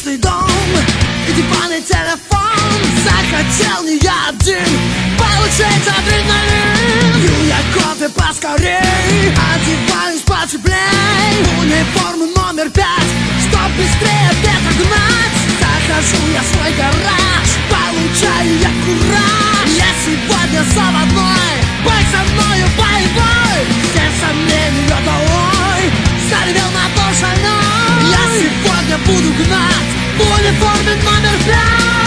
чистый дом и диванный телефон. Захотел не я один получить адреналин. Пью я кофе поскорей, одеваюсь потеплей. Униформу номер 5, чтоб быстрее ветер гнать. Захожу я в свой гараж, получаю я кураж. Я сегодня заводной, бой со мною боевой. Все сомнения долой, заревел мотор шальной. Я сегодня буду гнать в униформе номер 5.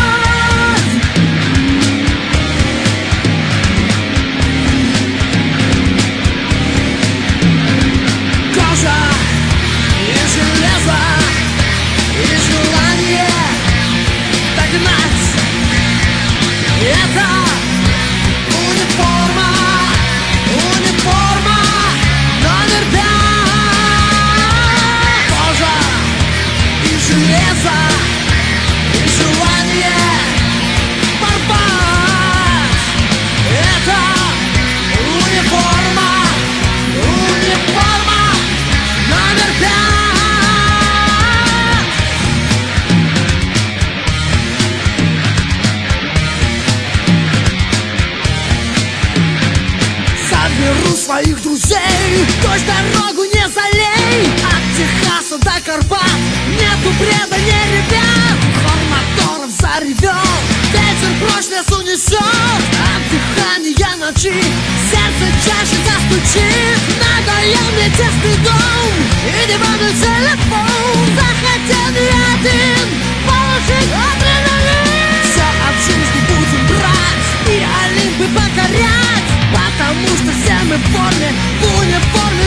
Кожа и железо, и желание догнать. Это униформа, униформа номер 5. Кожа и железо, и желание порвать. Это униформа, униформа номер 5. Соберу своих друзей, дождь дорогу не залей. От Техаса до Карпат нету бреда, не ребят. Хор моторов заревел, ветер прочь лес унесет. От дыхания ночи сердце чаще застучит. Надоел мне тесный дом и диванный телефон. Захотел не один получить адреналин. Все от жизни будем брать и Олимпы покорять, потому что все мы в форме, в униформе